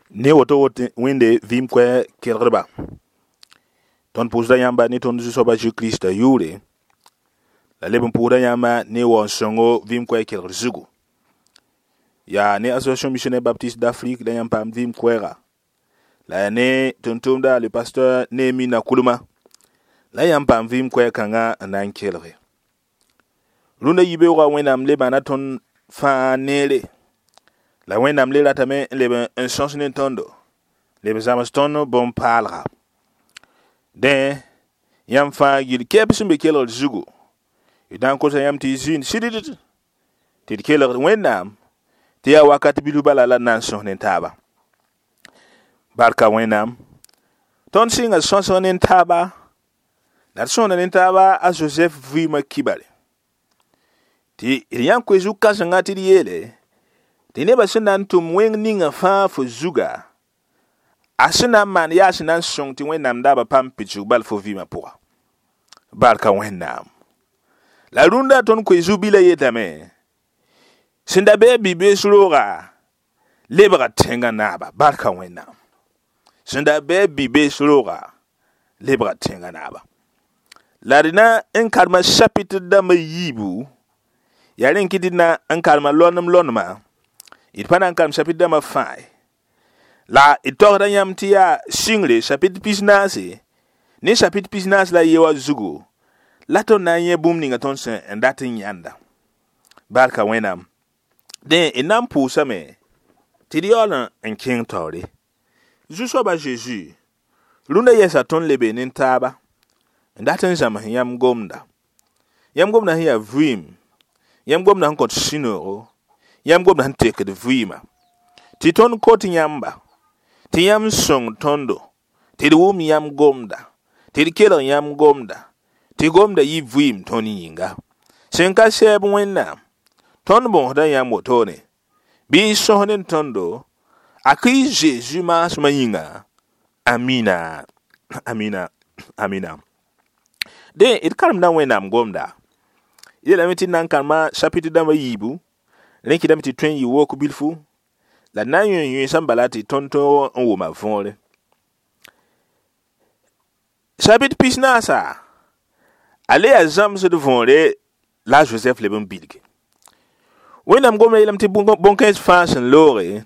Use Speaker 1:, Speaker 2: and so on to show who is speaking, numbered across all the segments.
Speaker 1: ne woto winde vim kwe kelgrba ton pusda yamba ni ton soba ju Krista yure la lebon puda yamba ne won songo vim kwe kelgr zugu ya ne association missionnaire baptiste d'Afrique da yamba vim kwera la ne tontomda le pasteur Nemi na kuluma la yamba vim kwe kanga nan kelgre runda yibe wa wenam le bana ton fa nele la wenam le latame le un sens nintendo le zamaston bon parlera den yam fa gil kep sumbe kelo zugu idan ko sa yam ti zin sidit ti kelo wenam ti ya wakati bilu bala la nan son nintaba barka wenam ton singa son nintaba na son nintaba a Joseph Vima Kibale ti yan ko zu kasanga ti yele ti ne ba sinan tum wen ninga fa fo zuga asina man ya sinan song ti wenam da ba pam pichu bal fo vima poa barka wenam la runda ton ko zu bila yetame sinda be be suroga lebra tenga naba barka wenam sinda be suroga lebra tenga naba la dina en kalma chapitre da mayibu yaren kidina en kalma lonma il pana en kalma chapitre da ma fai la itorda yamtia single chapitre pisnase ni chapitre pisnase la yewa zugu la ton na ye bum ninga ton sen en datin yanda barka wenam den enam pousa me tidiola en king tori juso ba Jésus lunda yesa ton lebe nin taba en datin zama yam gomda hiya vim yam gomda hankot sinoro yam gomda hanteke de vima ti ton koti yamba ti yam song tondo ti wum yam gomda ti kelo yam gomda ti gomda yi vim toni yinga senka seb wenna ton bon da yam wotone bi sohnen tondo aki Jésus mas mayinga amina de it karam dan wenam gomda yela meti nan kalma chapitre da mayibu renki da meti twen yi woku bilfu la nan yun sambalati tonto on woma vonle chapitre pisnasa ale azam se de vonle la Joseph le bon bilge wenam gomna yela meti bon 15 fasen lore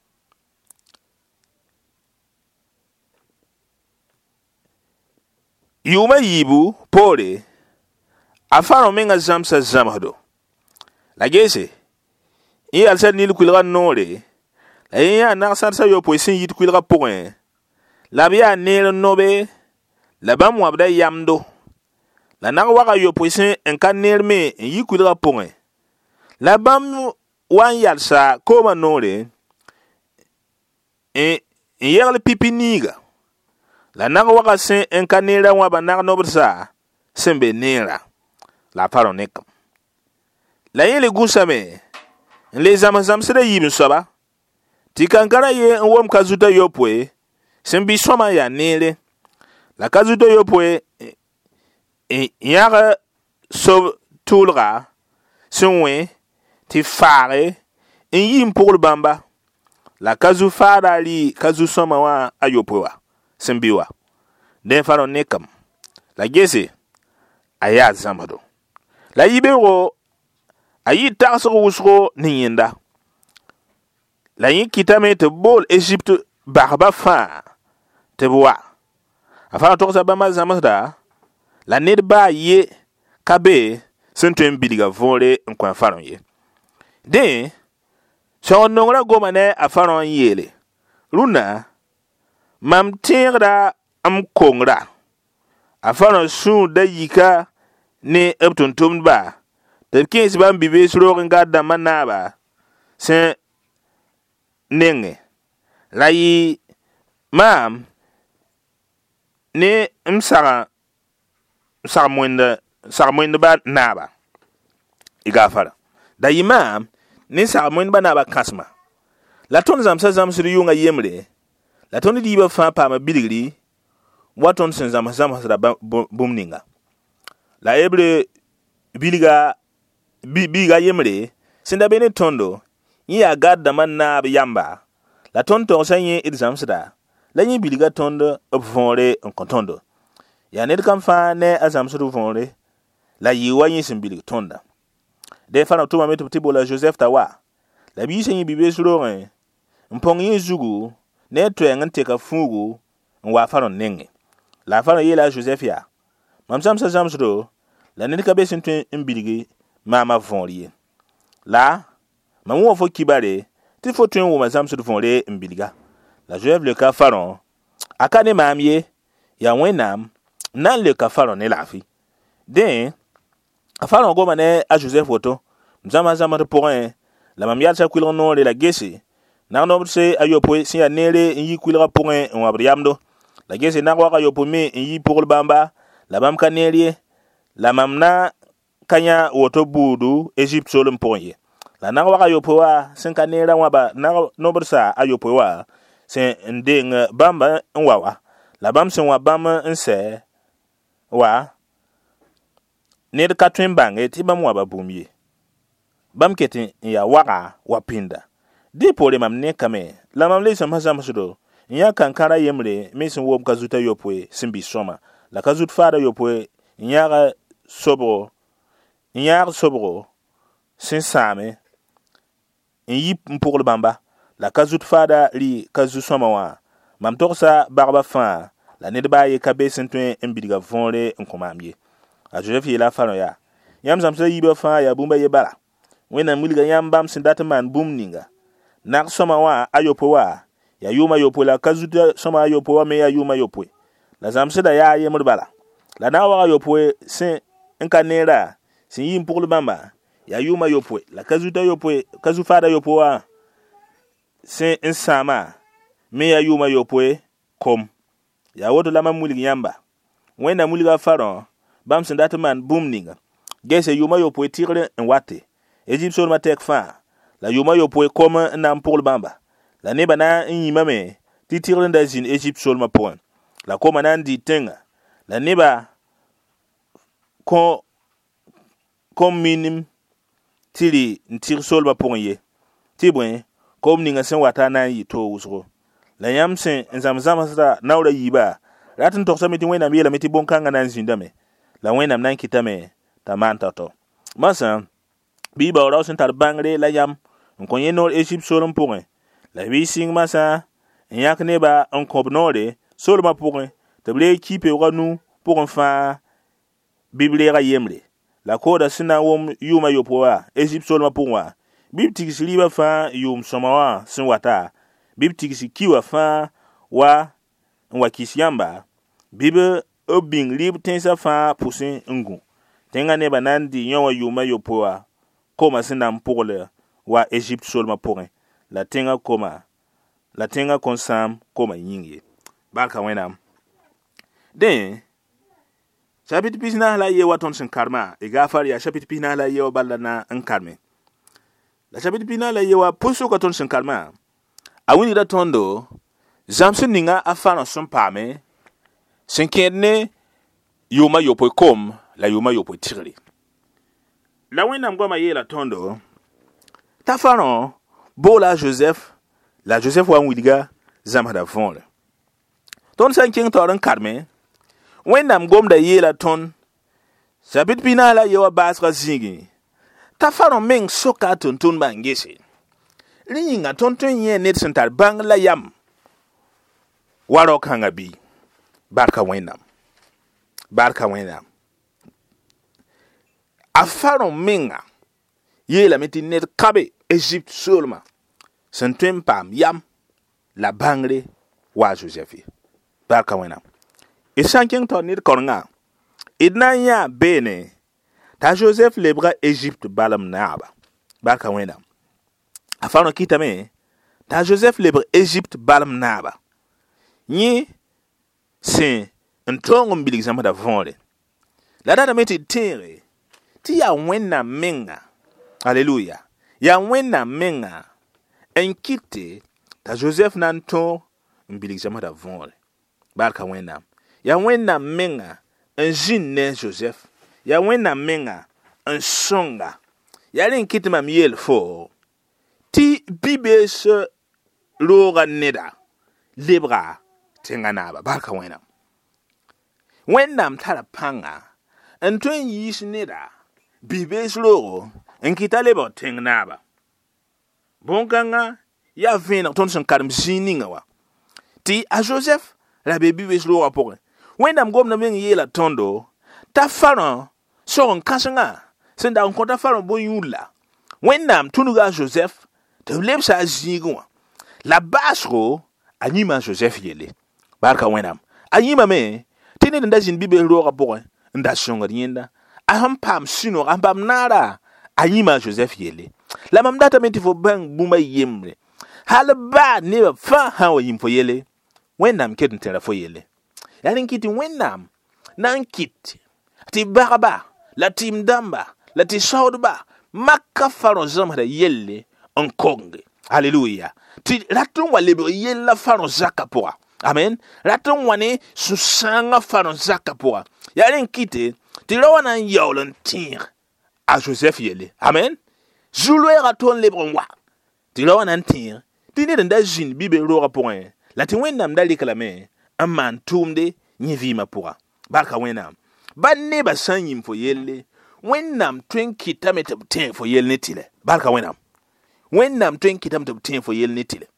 Speaker 1: yuma yibu pole afaro menga zamsa zamado la gese i alsa nil kulga nore la ya na sarsa yo poisin yit kulga point la bia nel nobe la bam wabda yamdo la na waga yo poisin en kan nerme yi kulga point la bam wan yalsa koma nore e yerle pipiniga la na waga sen en kan nera wa banar nobrsa sembe nera la paronek la yele gusame les amazam sera yibin soba ti kankara ye wom kazuta yopwe sembi soma ya nele la kazuta yopwe yara so tulra sunwe ti fare yim pour bamba la kazu fara li kazu soma wa ayopwa sembiwa den faronekam la gese aya zamado la yibero ayi taxo wusro ninyenda la yin kitame te bol Egypte barba fa te boa afa to sa bama zamada la ned ba ye kabe sentem bidiga vole en kwa faron ye de so nongra goma ne afaron yele runa mam tingra am kongra afaron su da yika ne epton tumba te 15 ban bibe suro ngada manaba sen nenge layi mam ne msara mwenda ba naba igafara da imam ne sara mwenda ba naba kasma la ton zamsa zamsiri yunga yemre la ton di ba fa pa ma bidigri waton sen zamsa bumninga la ebre biliga biga yemre sinda bene tondo yi agad da man na yamba la ton to sanye examsda la yin biliga tonde op vonre en kontondo ya ned kam fa ne azamsdu vonre la yiwa yin sin bilig tonda de fa no tuma meto tibola Joseph tawa la bi sin bibe suroren mpong yin zugu ne twen teka fugu wa fa no nenge la fa no yela Joseph ya mam samsa zamsdo la ned ka be sin twen biligi mama vonriye la mam wo fo kibare ti fo twen wo mazamsdu vonre mbiliga la Joseph le ka faron akane mamie ya wenam nan le ka faron ne lafi den faron go mané a Joseph woto mzama de point la mam yalsa kwilon no la gesi na no se ayopo si ya nere yi kwilra point en wabriamdo la gesi na wa ayopo me yi pour bamba la mam kanere la mam na kanya woto budu Egypte solum point la na wa ayopo wa sen kanera wa ba na no bursa ayopo wa sen ndeng bamba nwawa la bam sen wa bam nse wa ned ka twin bange ti bam wa ba bumye bam ketin ya waka wa pinda di pole mam ne kame la mam le sam hasam sudo nya kankara yemre mesin wom kazuta yopwe simbi soma la kazut fara yopwe nya sobro sin same yi mpogol bamba la kazut fada li kazu soma wa mam toksa barba fa la ned ba ye kabe sentwen embidiga vonre nkomamye a Joseph yela fano ya yam samsa yiba fa ya bumba ye bala wena mulga yam bam sindata man bum ninga nak soma wa ayopo wa ya yuma yopo la kazuta soma ayopo wa me ya yuma yopo la zamse da ya ye murbala la na wa yopo sin enkanera sin yim pour bamba ya yuma yopo la kazuta yopo kazu fada yopo wa sin insama me ya yuma yopo kom ya wodo la mamulga yamba wena mulga faron bam sindata man bum ninga gese yuma yopo tigre en wate Egypte sol ma tek fa la yuma yopo comme nam pour bamba la neba na yima me ti tigre da zin Egypte sol ma point la koma nan di tenga la neba ko comme minim tili ntir sol ma point ye ti bwen comme ninga sen wata na yi to usro la yam sen nzamzama sa nawra yiba ratin toksa meti wena mi la meti bon kanga nan zindame la wena nan kitame ta mantato masa bi ba ora sen tar bangre la yam on ye nor Egypte solom pour la bi sing masa yak ne ba on kob nore soloma pour te ble équipe wa nu pour un fa biblera yemre la koda sina wom yuma yopoa Egypte soloma pour wa bibtiki siliba fa yum somawa sin wata bibtiki sikiwa fa wa kisiamba bibe obing lib tensa fa pusin ngu tenga ne banandi nyawa yuma yopoa koma sinam pour wa Egypte solma pour la tenga konsam koma yingi barka wenam den chapitre pisna la ye waton sin karma e gafar ya chapitre pisna la ye wa balana en karme la chapitre pisna la ye wa puso ka ton sin karma awini da tondo zamsin ninga afana son pame sin kenne yuma yopo kom la yuma yopo tigri la wenam goma ye la tondo ta faron bola Joseph wa wilga zamada vonle ton san king toran karme wenam gom da ye la ton sabit pinala ye wa basra zingi ta faron meng soka ton bangese linga ton ye net sentar bang la yam waro kanga bi barka wenam a faron menga ye la meti net kabe Egypte solma sentwen pam yam la bangre wa Joseph barka wenam e sanking to net kornga idna ya bene ta Joseph lebra Egypte balam naaba barka wenam a faron kitame ta Joseph lebra Egypte balam naaba ni sin ntongom bilik zamada vonle la dada meti tere ti ya wenna menga Alléluia. Ya wena menga enkite ta Joseph nanto mbilik jamada vonle barka wena ya wena menga enjine Joseph ya wena menga ensonga ya linkite mamiel fo ti bibes roga neda lebra tenga naba barka wẽnnaam. Wẽnnaam tara pãnga n tõe n yiis neda bi-bees roogo n kɩta lebg tẽng naaba. Bõn-kãngã yaa vẽeneg tõnd sẽn karem zĩig ninga wa tɩ a Joseph la be bi-bees roogã pʋgẽ. Wẽnnaam gomda meng yeela tõndo t'a farõ sog n kãsengã sẽn dag n kõ t'a farõ bõn-yũudla. Wẽnnaam tũnuga a Joseph tɩ b lebsa a zĩigẽ wã la baasgo a yĩma a Joseph yelle. Barka wẽnnaam. A yĩmame tɩ ned n da zĩnd bi-bees roogã pʋgẽ n da sõngd yẽnda. A sẽn paam sũ-noog, a sẽn paam naara, a yĩma a Joseph yelle. La mam datame tɩ fo bãng bũmba yembre. Hal baa nebã fãa sã n wa yĩm fo yelle, Wẽnnaam ket n tẽra fo yelle. Yaa rẽ n kɩt tɩ Wẽnnaam na n kɩt tɩ bagba la tɩɩm-dãmba la tɩ saoodba maka farõ zemsda yelle n konge. Halleluya. Tɩ rat n wa lebg yella farõ zakã pʋga. Amen. Rat n wa ne sũ-sãangã farõ zakã pʋga. Yaa rẽ n kɩte tɩ ra wa na n yaool n tẽeg a Joseph yelle. Amen. Zu-loɛɛgã tõnd lebg n wa tɩ ra wa na n tẽeg tɩ ned n da zĩnd bi-bees roogã pʋgẽ la tɩ Wẽnnaam da rɩklame n maan tʋʋmde yẽ vɩɩmã pʋga. Barka Wẽnnaam. Ba nebã sã n yĩm fo yelle, Wẽnnaam tõe n kɩtame tɩ b tẽeg fo yell ne tɩlɛ. Barka Wẽnnaam. Wẽnnaam tõe n kɩtame tɩ b tẽeg fo yell ne tɩlɛ.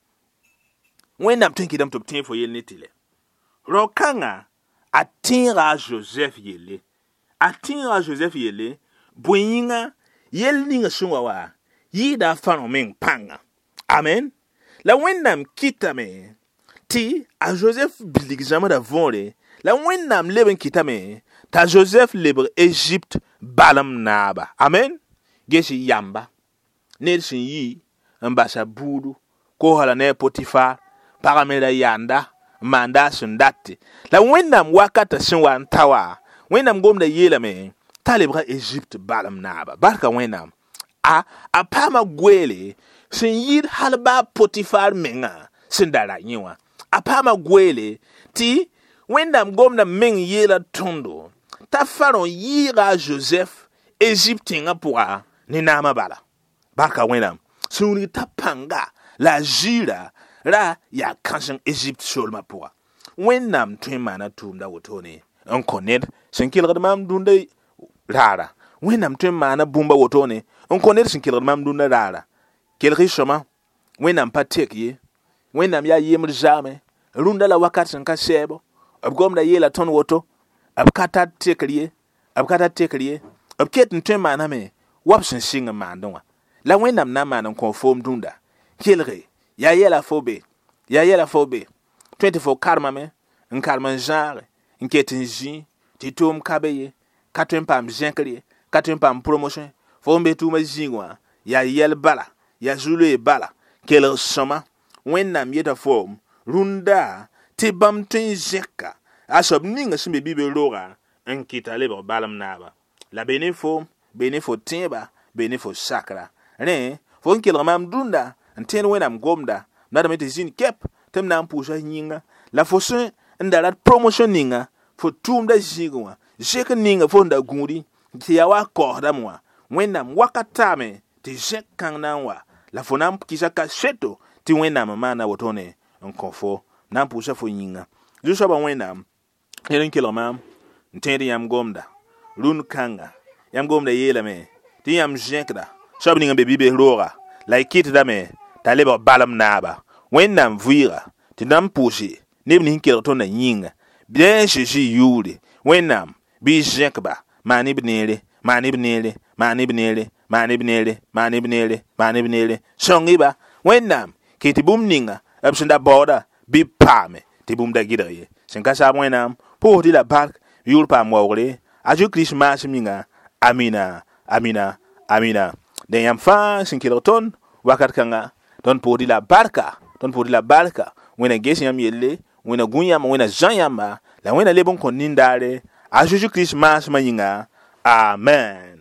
Speaker 1: Wẽnnaam tõe n kɩtame tɩ b tẽeg fo yell ne tɩlɛ. Rao-kãngã a tẽega a Joseph yelle. A tẽega a Joseph yelle, bõe-yĩngã yell ninga sẽn wa yɩɩda a farõ meng pãnga. Amen. La Wẽnnaam kɩtame tɩ a Joseph bilg zãmda võore, la Wẽnnaam leb n kɩtame t'a Joseph lebg Egypte balem naaba. Amen. Ges yamba ned sẽn yi n basa buudu koosla ne a Potifar pagã me ra yanda n maanda a sẽn date. La Wẽnnaam wakatã sẽn wa n ta wa, Wẽnnaam gomda yeelame t'a lebga Egypte balem naaba. Barka Wẽnnaam. A paama goeele sẽn yɩɩd hal baa Potifar menga sẽn da ra yẽ wã. A paama goeele tɩ Wẽnnaam gomda meng yeela tõndo t'a farõ yɩɩga a Joseph Egypte tẽngã pʋga ne naamã bala. Barka Wẽnnaam. Sẽn wilg t'a pãnga la a ziira ra yaa kãseng Egypte soolmã pʋga. Wẽnnaam tõe n maana tʋʋmda wotone n kõ ned sẽn kelgd maam dũnda raara. Wẽnnaam tõe n maana bũmba wotone n kõ ned sẽn kelgd maam dũnda raara. Kelg-y sõma, Wẽnnaam pa tek ye. Wẽnnaam yaa yembr zaame. Rũndã la wakat sẽn ka sɛɛbo. B gomda yeela tõnd woto. B ka tar tekr ye. B ka tar tekr ye. B ket n tõe n maaname wa b sẽn sɩng n maandẽ wã. La Wẽnnaam na n maan n kõ foom dũnda. Kelge, yaa yɛla fo be. Yaa yɛla fo be. Tõe tɩ fo karmame n karem n zãage n ket n zĩ tɩ tʋʋm ka be ye. Ka tõe n paam zẽkr ye. Ka tõe n paam promotion. Fo n be tʋʋmã zĩig wã yaa yɛl bala. Yaa zu-loee bala. Kelg sõma. Wẽnnaam yeta foom rũndã tɩ bãmb tõe n zẽka a soab ninga sẽn be bi-bees roogã n kɩta lebg balem naaba. La be ne foom, be ne fo tẽeba, be ne fo sakra. Rẽ, fo n kelg maam dũnda n tẽed Wẽnnaam gomda, m datame tɩ zĩnd kɛp tɩ m na n pʋʋsa yĩnga. La fo sẽn n da rat promotion ninga, fo tʋʋmda zĩigẽ wã, zẽk ninga fo n da gũudi tɩ yaa wa kaoosdame wã. Wẽnnaam wakat taame tɩ zẽk kãng na n wa, la fo na n kɩsa ka seto tɩ Wẽnnaam n maana wotone n kõ fo, na n pʋʋsa fo yĩnga. Zu-soabã Wẽnnaam ned n kelg maam n tẽed yãmb gomda. Rũnd kãnga, yãmb gomda yeelame tɩ yãmb zẽkda soab ning n be bi-bees rooga la y kɩtdame t'a lebg balem naaba. Wẽnnaam vɩɩga tɩ na n pʋʋse neb ning kelg tõnda yĩnga. Bɩ a Zeezi yuude. Wẽnnaam bɩ y zẽkba maan b neere, maan b neere, maan b neere, maan b neere, maan b neere, maan b neere. Sõng-y-ba. Wẽnnaam kɩ tɩ bũmb ninga b sẽn da baooda bɩ b paame tɩ bũmb da gɩdg ye. Sẽn ka saab Wẽnnaam pʋʋsd-y la bark yʋʋr paam waoogre a Zu-Kirist maasem yĩnga. Amina, amina, amina. Den yãmb fãa sẽn kelg tõnd wakat kãnga tõnd pʋʋsd-y la barka, tõnd pʋʋsd-y la barka. Wẽna ges yãmb yelle, wẽna gũ yãmba, wẽna zã yãmba, la wẽna leb n kõ nindaare a Zeezi-Kirist maasmã yĩnga. Amen.